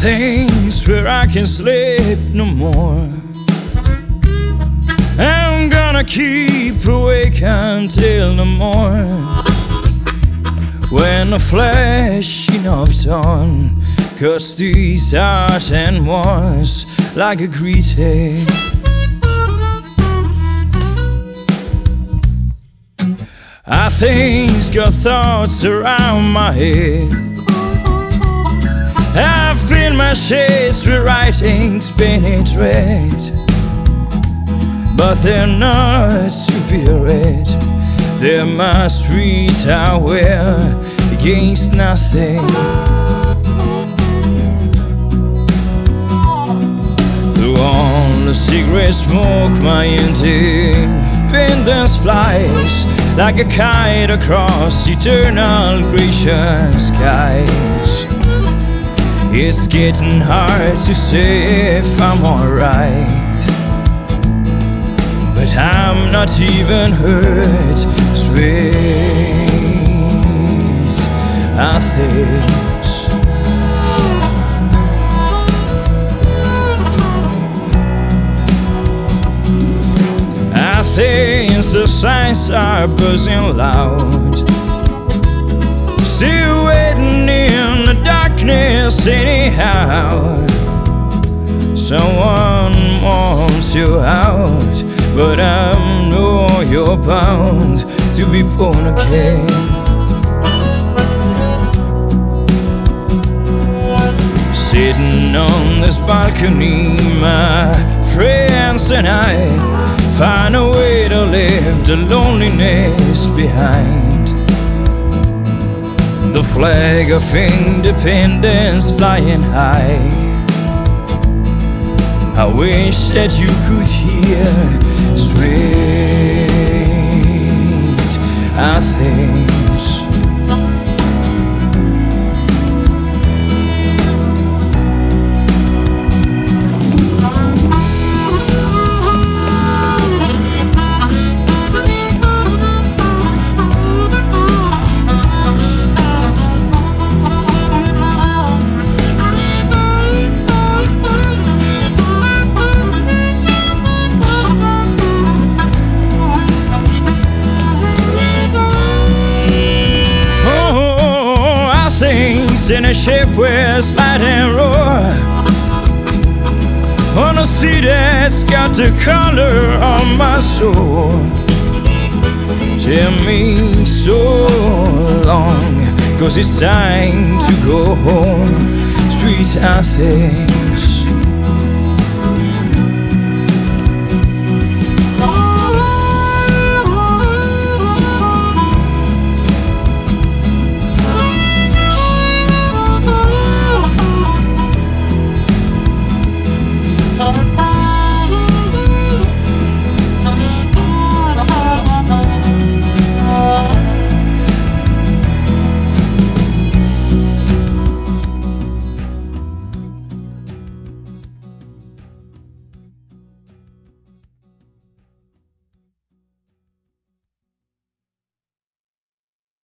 Athens, where I can sleep no more. I'm gonna keep awake until the morn, when the flashing of dawn cuts these heart and wars like a greeting. Athens got thoughts around my head. I fill my shades with writings painted red, but they're not to be read. They're my street I wear against nothing. Through all the cigarette smoke, my independence flies like a kite across eternal Grecian skies. It's getting hard to say if I'm alright, but I'm not even hurt. Sweet Athens, Athens, the signs are buzzing loud, still waiting in the darkness anyhow. Someone wants you out, but I know you're bound to be born again. Sitting on this balcony, my friends and I find a way to leave the loneliness behind. The flag of independence flying high. I wish that you could hear sweet Athens. In a ship where slide and roar, on a sea that's got the color of my soul. Tell me so long, 'cause it's time to go home, sweet Athens.